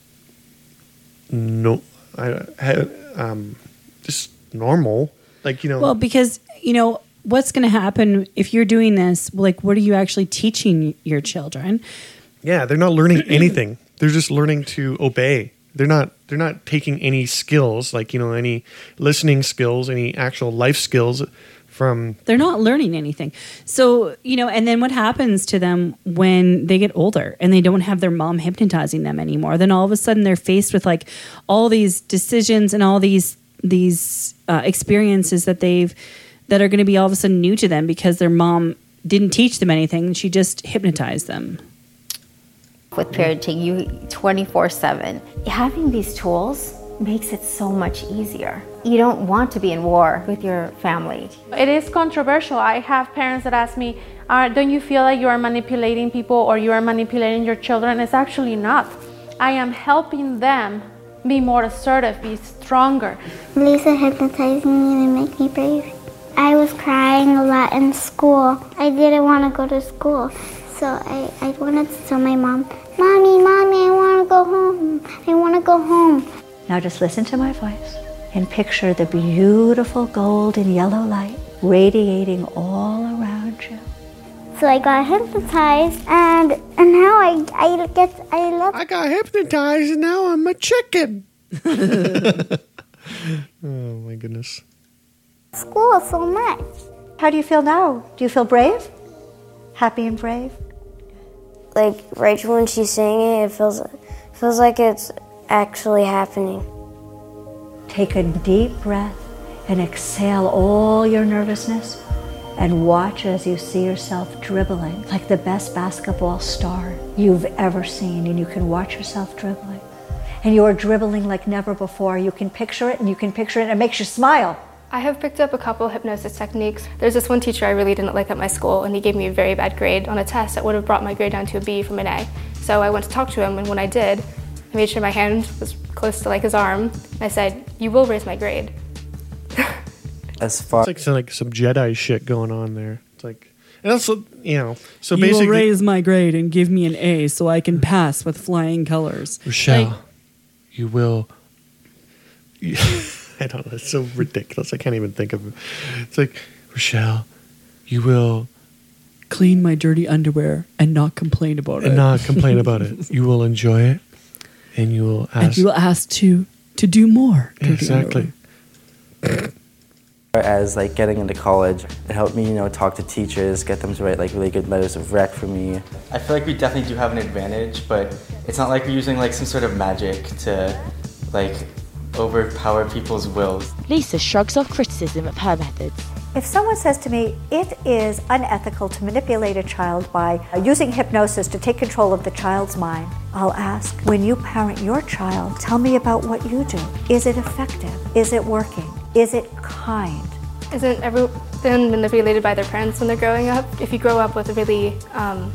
no, I, I um, just normal, like, you know. Well, because, you know, what's going to happen if you're doing this? Like, what are you actually teaching your children? Yeah, they're not learning anything. They're just learning to obey. They're not they're not taking any skills, like, you know, any listening skills, any actual life skills from. They're not learning anything. So, you know, and then what happens to them when they get older and they don't have their mom hypnotizing them anymore? Then all of a sudden they're faced with like all these decisions and all these these uh, experiences that they've that are going to be all of a sudden new to them because their mom didn't teach them anything. She just hypnotized them. With parenting, you twenty-four seven. Having these tools makes it so much easier. You don't want to be in war with your family. It is controversial. I have parents that ask me, uh, don't you feel like you are manipulating people or you are manipulating your children? It's actually not. I am helping them be more assertive, be stronger. Lisa hypnotized me to make me brave. I was crying a lot in school. I didn't want to go to school. So I, I wanted to tell my mom, Mommy, Mommy, I want to go home. I want to go home. Now just listen to my voice and picture the beautiful golden yellow light radiating all around you. So I got hypnotized, and and now I I get I love. I got hypnotized and now I'm a chicken. Oh my goodness. School so much. How do you feel now? Do you feel brave? Happy and brave? Like Rachel, when she's saying it, it feels feels like it's actually happening. Take a deep breath and exhale all your nervousness and watch as you see yourself dribbling like the best basketball star you've ever seen, and you can watch yourself dribbling. And you are dribbling like never before. You can picture it and you can picture it and it makes you smile. I have picked up a couple of hypnosis techniques. There's this one teacher I really didn't like at my school, and he gave me a very bad grade on a test that would have brought my grade down to a B from an A. So I went to talk to him, and when I did, I made sure my hand was close to like his arm. And I said, "You will raise my grade." As far It's like some, like some Jedi shit going on there. It's like, and also, you know, so you basically, will raise my grade and give me an A so I can pass with flying colors. Rochelle, Like, you will. You, I don't know. It's so ridiculous. I can't even think of it. It's like, Rochelle, you will clean my dirty underwear and not complain about and it. not complain about it. You will enjoy it, and you will ask. And you will ask to to do more. dirty Exactly. underwear. as like getting into college, it helped me, you know, talk to teachers, get them to write like really good letters of rec for me. I feel like we definitely do have an advantage, but it's not like we're using like some sort of magic to like overpower people's wills. Lisa shrugs off criticism of her methods. If someone says to me, it is unethical to manipulate a child by using hypnosis to take control of the child's mind, I'll ask, when you parent your child, tell me about what you do. Is it effective? Is it working? Is it kind? Isn't everyone manipulated by their parents when they're growing up? If you grow up with a really um,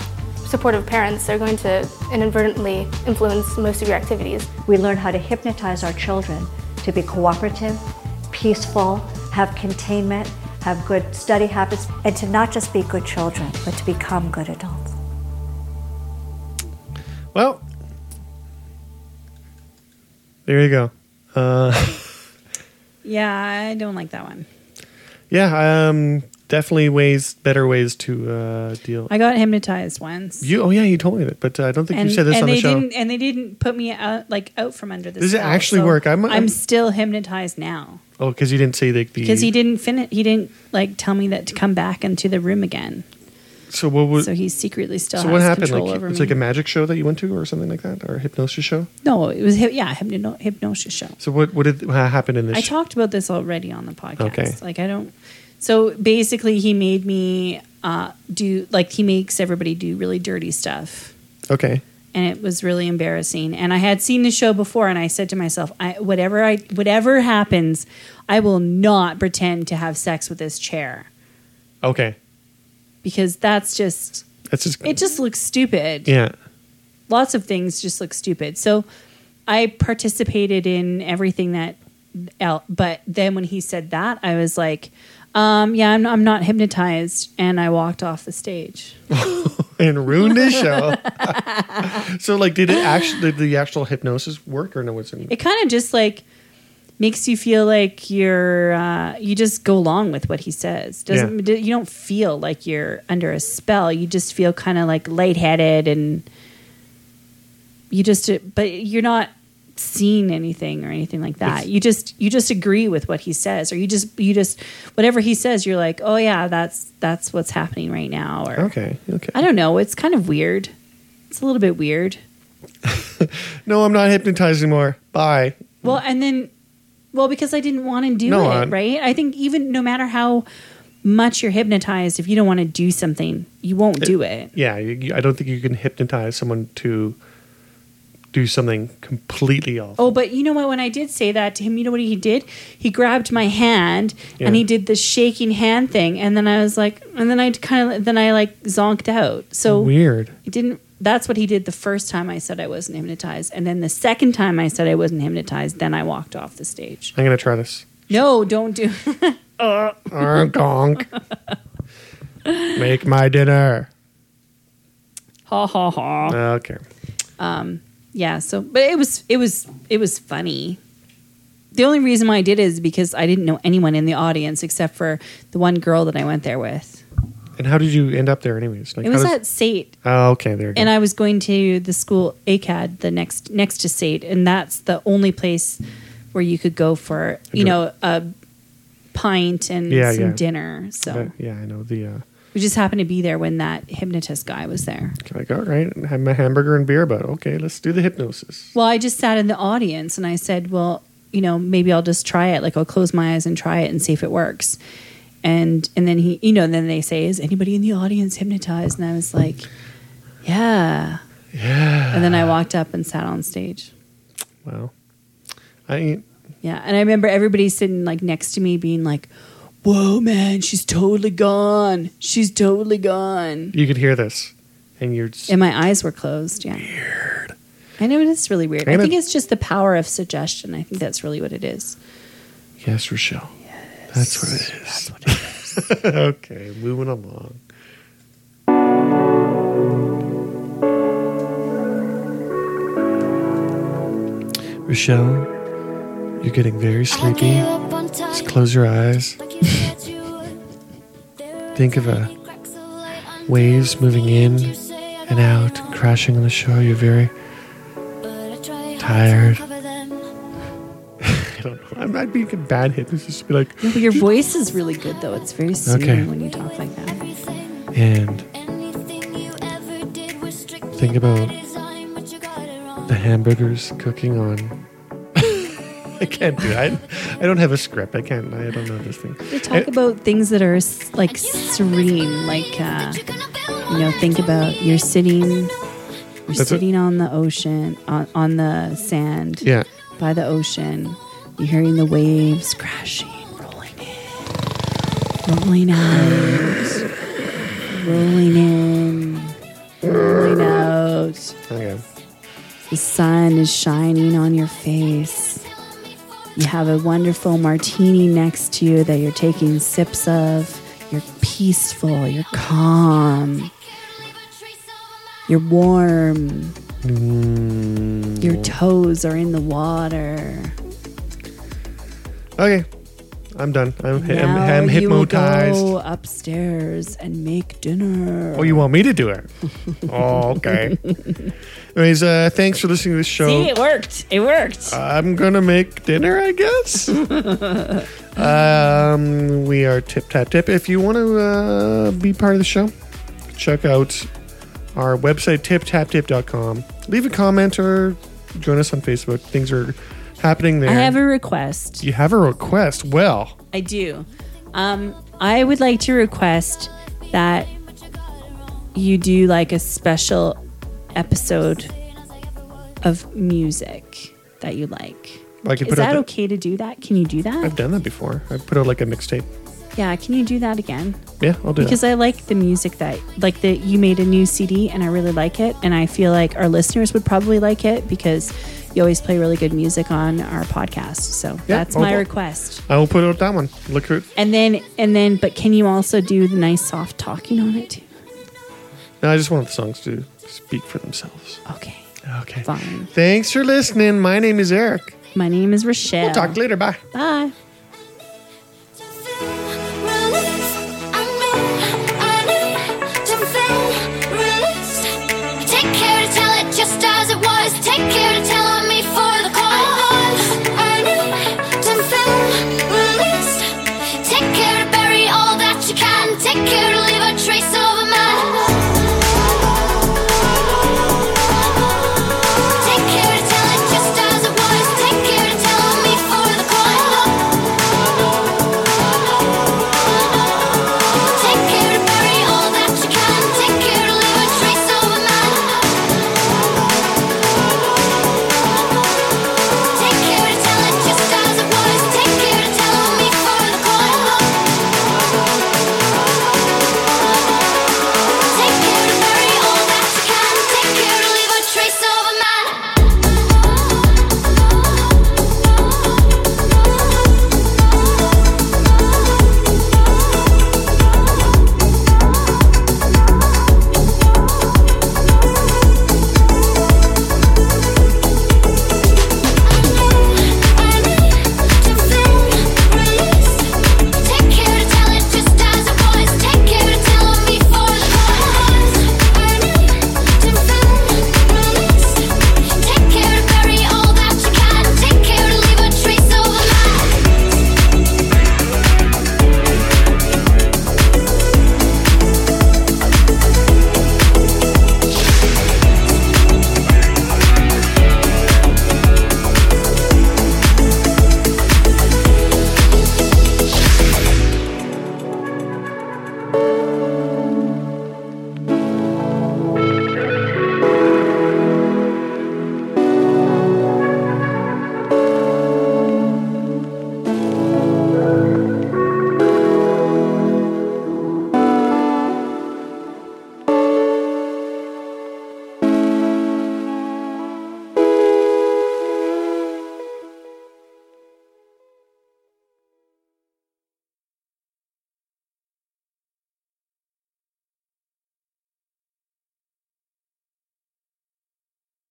supportive parents, they're going to inadvertently influence most of your activities. We learn how to hypnotize our children to be cooperative, peaceful, have containment, have good study habits, and to not just be good children, but to become good adults. Well, there you go. Uh, yeah, I don't like that one. Yeah, um, definitely ways, better ways to uh, deal. I got hypnotized once. You, oh yeah, you told me that, but uh, I don't think and, you said this and on they the show. Didn't, and they didn't put me out like out from under the Does it spell, actually so work? I'm- I'm, I'm- still hypnotized now Oh, because you didn't say the. the because he didn't finish. He didn't like tell me that to come back into the room again. So what would? So he secretly still So has what happened? control Like over it's me. like a magic show that you went to, or something like that, or a hypnosis show. No, it was hy- yeah, hypno- hypnosis show. So what? What did what happened in this? I sh- talked about this already on the podcast. Okay. Like I don't. So basically, he made me uh, do like he makes everybody do really dirty stuff. Okay. And it was really embarrassing. And I had seen the show before, and I said to myself, I, whatever I whatever happens, I will not pretend to have sex with this chair Okay. because that's just That's just. it. Just looks stupid. Yeah. Lots of things just look stupid. So I participated in everything that, el- but then when he said that, I was like, um, yeah, I'm, I'm not hypnotized, and I walked off the stage. And ruined his show. So, like, did it actually? Did the actual hypnosis work, or no? What's in? It kind of just like makes you feel like you're uh, you just go along with what he says. Doesn't you don't feel like you're under a spell. You just feel kind of like lightheaded, and you just but you're not seeing anything or anything like that. It's- you just you just agree with what he says, or you just you just whatever he says, you're like, oh yeah, that's that's what's happening right now. Or Okay. Okay. I don't know. It's kind of weird. It's a little bit weird. No, I'm not hypnotized anymore. Bye. Well, and then, well, because I didn't want to do No, it, I'm- right? I think even no matter how much you're hypnotized, if you don't want to do something, you won't do it. Yeah, you, you- I don't think you can hypnotize someone to do something completely off. Oh, but you know what? When I did say that to him, you know what he did? He grabbed my hand Yeah. and he did the shaking hand thing, and then I was like, and then I kind of, then I like zonked out. So Weird. It didn't. That's what he did the first time I said I wasn't hypnotized, and then the second time I said I wasn't hypnotized, then I walked off the stage. I'm gonna try this. No, don't do. uh, gonk. Make my dinner. Ha ha ha. Okay. Um, yeah. So, but it was it was it was funny. The only reason why I did it is because I didn't know anyone in the audience except for the one girl that I went there with. And how did you end up there, anyways? Like, It was how does- at S A T. Oh, okay, there you go. And I was going to the school A C A D, the next next to S A T, and that's the only place where you could go for you know a pint and Yeah, some yeah. dinner. So Uh, yeah, I know the. Uh, we just happened to be there when that hypnotist guy was there. like, all right, have my hamburger and beer, but okay, let's do the hypnosis. Well, I just sat in the audience and I said, well, you know, maybe I'll just try it. Like I'll close my eyes and try it and see if it works. And and then he, you know, then they say, is anybody in the audience hypnotized? And I was like, yeah. Yeah. And then I walked up and sat on stage. Wow. I Yeah. And I remember everybody sitting like next to me being like, whoa, man, she's totally gone. She's totally gone. you could hear this, and you're just, And my eyes were closed. Yeah. Weird. I know it is really weird. I I'm gonna- think it's just the power of suggestion. I think that's really what it is. yes, Rochelle. That's what it is. That's what it is. Okay, moving along. Rochelle, you're getting very sleepy. Just close your eyes. Think of a waves moving in and out, and crashing on the shore. You're very tired. I don't know. I might be a bad hypnotist to be like, No, but your voice is really good, though. It's very soothing Okay. when you talk like that. and think about the hamburgers cooking on. I can't do that. I, I don't have a script. I can't. I don't know this thing. You talk about things that are s- like serene, like uh, you know, think about you're sitting, you're That's sitting on the ocean, on, on the sand, Yeah. by the ocean. You're hearing the waves crashing, rolling in, rolling out, rolling in. The sun is shining on your face. You have a wonderful martini next to you that you're taking sips of. You're peaceful. You're calm. You're warm. Mm. Your toes are in the water. Okay. I'm done. I'm, I'm, Now I'm you will hypnotized. go upstairs and make dinner. Oh, you want me to do it? Oh, okay. Anyways, uh, thanks for listening to this show. See, it worked. It worked. I'm gonna make dinner, I guess. um, we are Tip Tap Tip. If you want to uh, be part of the show, check out our website, tip tap tip dot com. Leave a comment or join us on Facebook. Things are happening there. I have a request. You have a request? Well, I do. Um, I would like to request that you do like a special episode of music that you like. I could Is put out that the- okay to do that? Can you do that? I've done that before. I put out like a mixtape. Yeah, can you do that again? Yeah, I'll do Because that. I like the music that, like the you made a new C D and I really like it, and I feel like our listeners would probably like it because you always play really good music on our podcast. So Yeah, that's I'll- my request. I will put out that one. Look at. And then and then, but can you also do the nice soft talking on it too? No, I just want the songs to speak for themselves. Okay. Okay. Fine. Thanks for listening. My name is Eric. My name is Rochelle. We'll talk later. Bye. Bye.